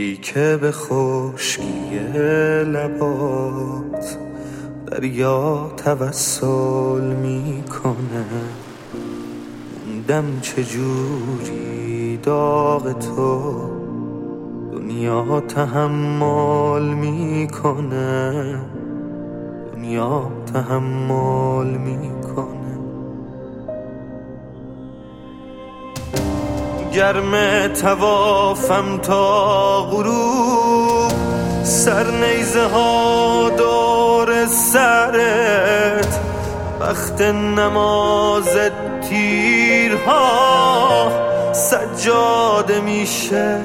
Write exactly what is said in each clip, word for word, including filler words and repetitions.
موجی که به خشکی لبات دریا توسل میکنه، موندم چجوری داغ تو دنیا تحمل میکنه، دنیا تحمل میکنه. گرم توافم تا غروب، سر نیزه ها دور سرت، وقت نماز تیرها سجاده میشه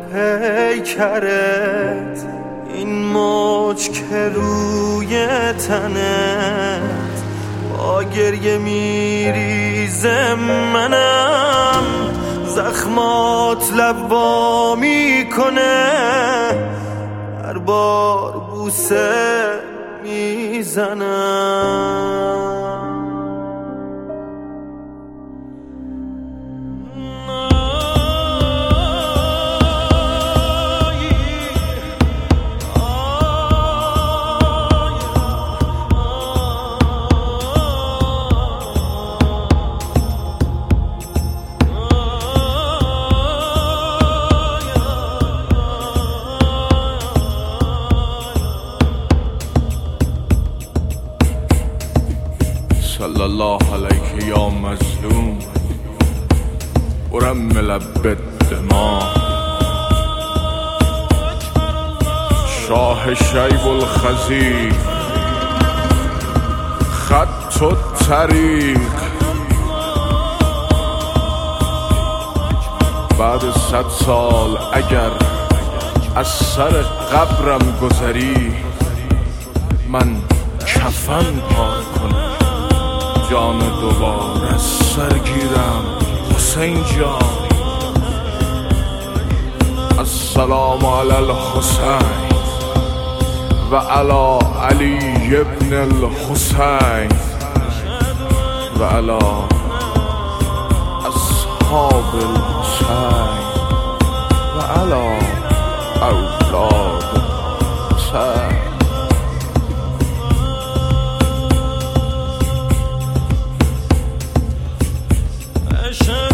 پیکرت. این موج که روی تنت با گریه میریزه، منم زخمات لبا میکنه، هر بار بوسه میزنم. صلی الله علیک یا مظلوم ورمل بالدماء، شاه شیب الخزی خط الطریق. بعد صد سال اگر از سر قبرم گذری، من کفن پار کنم، جان دوباره از سر گیرم. حسین جان السلام علی الحسین و علی علی ابن الحسین و علی اصحاب الحسین و علی اولاد الحسین. عشق